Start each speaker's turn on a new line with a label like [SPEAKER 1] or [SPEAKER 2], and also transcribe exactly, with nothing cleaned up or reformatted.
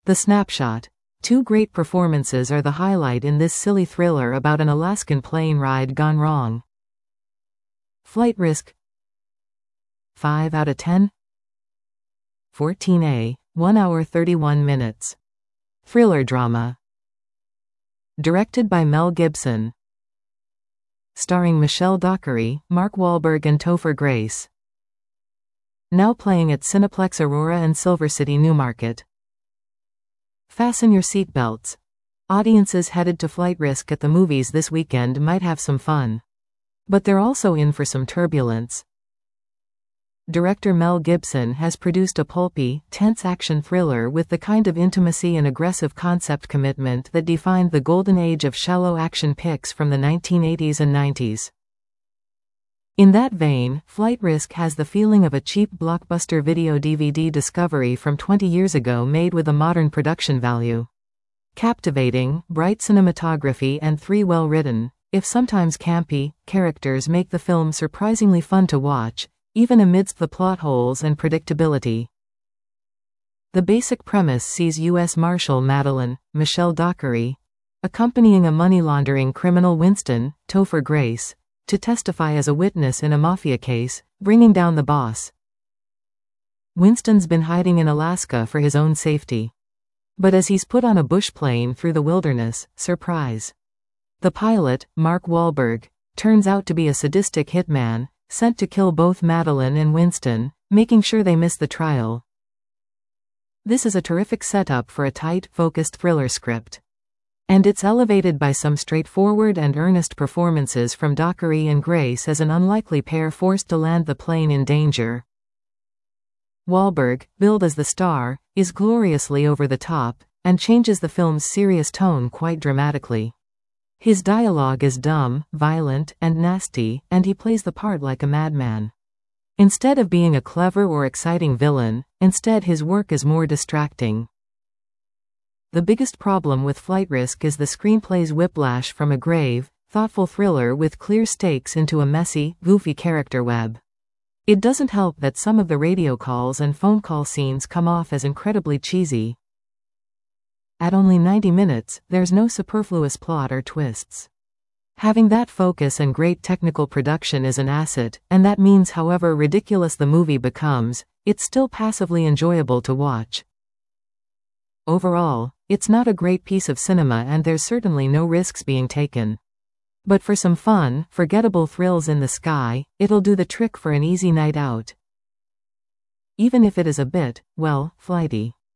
[SPEAKER 1] The snapshot. Two great performances are the highlight in this silly thriller about an Alaskan plane ride gone wrong. Flight risk. five out of ten. fourteen A, one hour thirty-one minutes. Thriller drama. Directed by Mel Gibson. Starring Michelle Dockery, Mark Wahlberg and Topher Grace. Now playing at Cineplex Aurora and Silver City Newmarket. Fasten your seatbelts. Audiences headed to Flight Risk at the movies this weekend might have some fun. But they're also in for some turbulence. Director Mel Gibson has produced a pulpy, tense action thriller with the kind of intimacy and aggressive concept commitment that defined the golden age of shallow action pics from the nineteen eighties and nineties. In that vein, Flight Risk has the feeling of a cheap blockbuster video D V D discovery from twenty years ago made with a modern production value. Captivating, bright cinematography and three well-written, if sometimes campy, characters make the film surprisingly fun to watch, even amidst the plot holes and predictability. The basic premise sees U S Marshal Madeline, Michelle Dockery, accompanying a money-laundering criminal Winston, Topher Grace, to testify as a witness in a mafia case, bringing down the boss. Winston's been hiding in Alaska for his own safety. But as he's put on a bush plane through the wilderness, surprise. The pilot, Mark Wahlberg, turns out to be a sadistic hitman, sent to kill both Madeline and Winston, making sure they miss the trial. This is a terrific setup for a tight, focused thriller script. And it's elevated by some straightforward and earnest performances from Dockery and Grace as an unlikely pair forced to land the plane in danger. Wahlberg, billed as the star, is gloriously over the top, and changes the film's serious tone quite dramatically. His dialogue is dumb, violent, and nasty, and he plays the part like a madman. Instead of being a clever or exciting villain, instead his work is more distracting. The biggest problem with Flight Risk is the screenplay's whiplash from a grave, thoughtful thriller with clear stakes into a messy, goofy character web. It doesn't help that some of the radio calls and phone call scenes come off as incredibly cheesy. At only ninety minutes, there's no superfluous plot or twists. Having that focus and great technical production is an asset, and that means however ridiculous the movie becomes, it's still passively enjoyable to watch. Overall, it's not a great piece of cinema and there's certainly no risks being taken. But for some fun, forgettable thrills in the sky, it'll do the trick for an easy night out. Even if it is a bit, well, flighty.